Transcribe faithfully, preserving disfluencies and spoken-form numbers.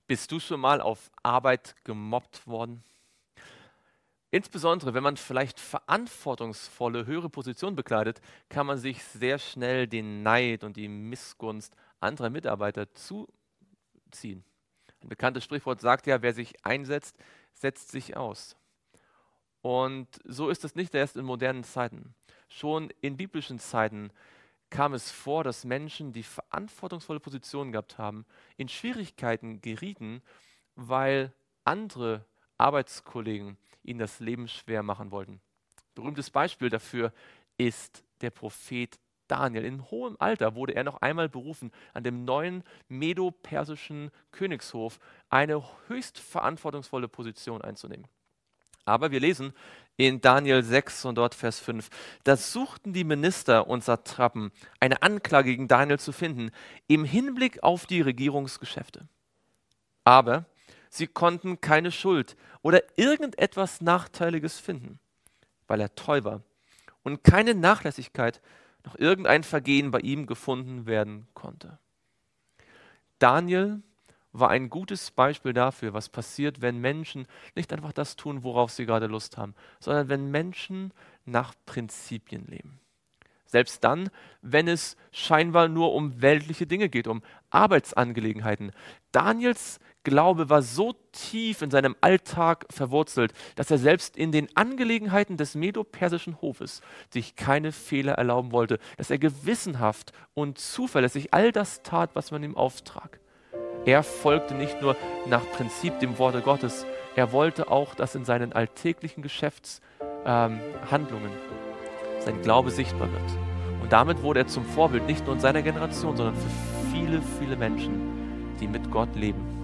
Bist du schon mal auf Arbeit gemobbt worden? Insbesondere, wenn man vielleicht verantwortungsvolle, höhere Positionen bekleidet, kann man sich sehr schnell den Neid und die Missgunst anderer Mitarbeiter zuziehen. Ein bekanntes Sprichwort sagt ja, wer sich einsetzt, setzt sich aus. Und so ist es nicht erst in modernen Zeiten. Schon in biblischen Zeiten kam es vor, dass Menschen, die verantwortungsvolle Positionen gehabt haben, in Schwierigkeiten gerieten, weil andere Arbeitskollegen ihnen das Leben schwer machen wollten. Berühmtes Beispiel dafür ist der Prophet Daniel. In hohem Alter wurde er noch einmal berufen, an dem neuen medo-persischen Königshof eine höchst verantwortungsvolle Position einzunehmen. Aber wir lesen in Daniel sechs und dort Vers fünf, da suchten die Minister und Satrapen, eine Anklage gegen Daniel zu finden, im Hinblick auf die Regierungsgeschäfte. Aber sie konnten keine Schuld oder irgendetwas Nachteiliges finden, weil er treu war und keine Nachlässigkeit noch irgendein Vergehen bei ihm gefunden werden konnte. Daniel war ein gutes Beispiel dafür, was passiert, wenn Menschen nicht einfach das tun, worauf sie gerade Lust haben, sondern wenn Menschen nach Prinzipien leben. Selbst dann, wenn es scheinbar nur um weltliche Dinge geht, um Arbeitsangelegenheiten. Daniels Glaube war so tief in seinem Alltag verwurzelt, dass er selbst in den Angelegenheiten des medo-persischen Hofes sich keine Fehler erlauben wollte, dass er gewissenhaft und zuverlässig all das tat, was man ihm auftrag. Er folgte nicht nur nach Prinzip dem Worte Gottes, er wollte auch, dass in seinen alltäglichen Geschäftshandlungen ähm, sein Glaube sichtbar wird. Und damit wurde er zum Vorbild, nicht nur in seiner Generation, sondern für viele, viele Menschen, die mit Gott leben.